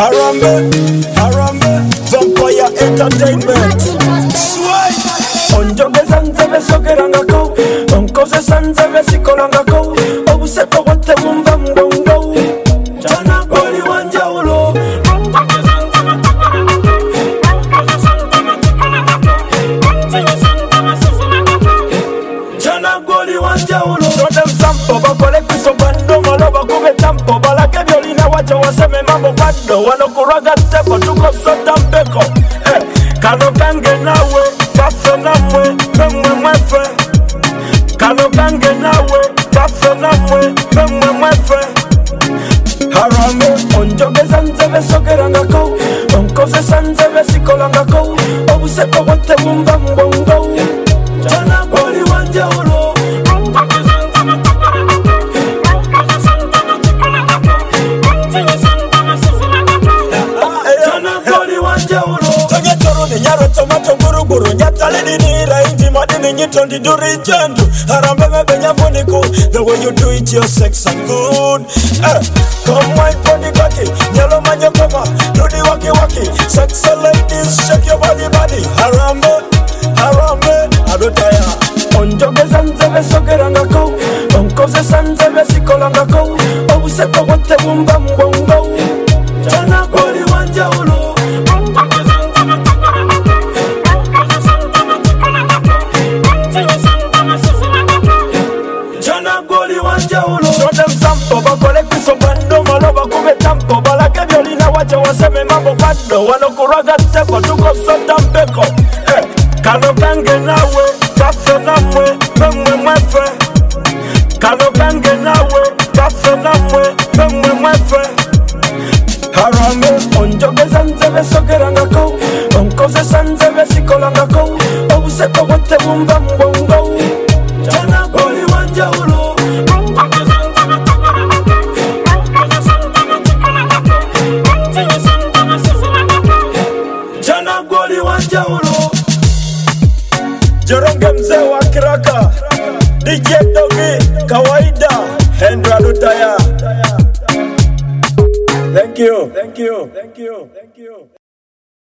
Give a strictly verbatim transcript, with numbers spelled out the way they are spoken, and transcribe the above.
Harambe, Harambe, Vampire Entertainment. Sway. Onjoge sanzebe sogerangako, onkoze sanzebe sikolangako, obuseko wote mumba mbongo. Chana goli wanjaulo. Chana goli wanjaulo. Rodem sampo bakole kusobando maloba kube tampo balake violina wacha waseme mambo bado wanokuraga tepo tuko sota mbeko. Eh, kano kange nawe bafe namwe memwe mwefe. Kano kange nawe bafe namwe memwe mwefe. Harambe onjoge sanzebe sogerangako, onkoze sanzebe sikolangako, obuseko wote mumba mbongo. Chana goli wanjaulo. Nyaro tomato guru guru nyatale dinira inji madini nyitondi duri jendu harambe mebe nyavuniko the way you do it you're sex and good eh come my body cocky nyalo manyo koma dudi waki waki sexy ladies shake your body body harambe harambe adotaya onjoge sanzebe sogerangako onkoze sanzebe sikolangako obuseko wote mumba mbongo chana goli wanjaulo. Rodem sampo bakole kusobando maloba kube tampo balake violina wacha waseme mambo bado wanokuraga tepo tuko sota mbeko. Eh, kano kange nawe bafe namwe memwe mwefe. Kano kange nawe bafe namwe memwe mwefe. Harambe onjoge sanzebe sogerangako, onkoze sanzebe sikolangako, obuseko wote mumba mbongo. Chana goli wanjaulo. Chana goli wanjaulo. Joronge mzee wa kiraka D J Dogi kawaida Hendra Lutaya. Thank you. Thank you. Thank you. Thank you.